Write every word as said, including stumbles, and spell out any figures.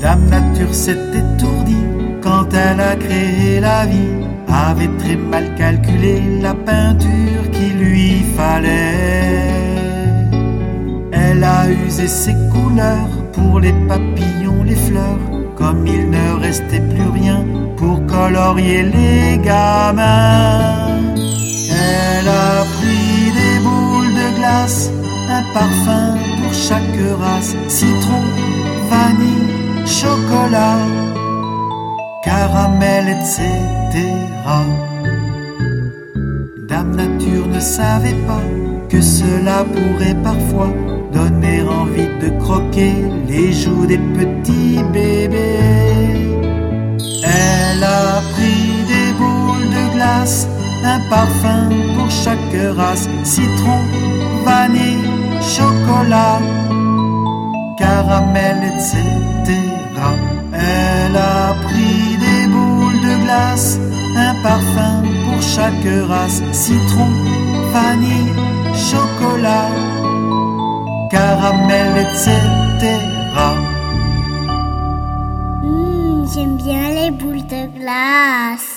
Dame Nature s'est étourdie quand elle a créé la vie, avait très mal calculé la peinture qu'il lui fallait. Elle a usé ses couleurs pour les papillons, les fleurs, comme il ne restait plus rien pour colorier les gamins. Elle a pris des boules de glace, un parfum pour chaque race, citron, vanille, chocolat, caramel, et cetera. Dame Nature ne savait pas que cela pourrait parfois donner envie de croquer les joues des petits bébés. Elle a pris des boules de glace, un parfum pour chaque race, citron, vanille, chocolat, caramel, et cetera. Elle a pris des boules de glace, un parfum pour chaque race, citron, vanille, chocolat, caramel, et cetera. Mmh, j'aime bien les boules de glace.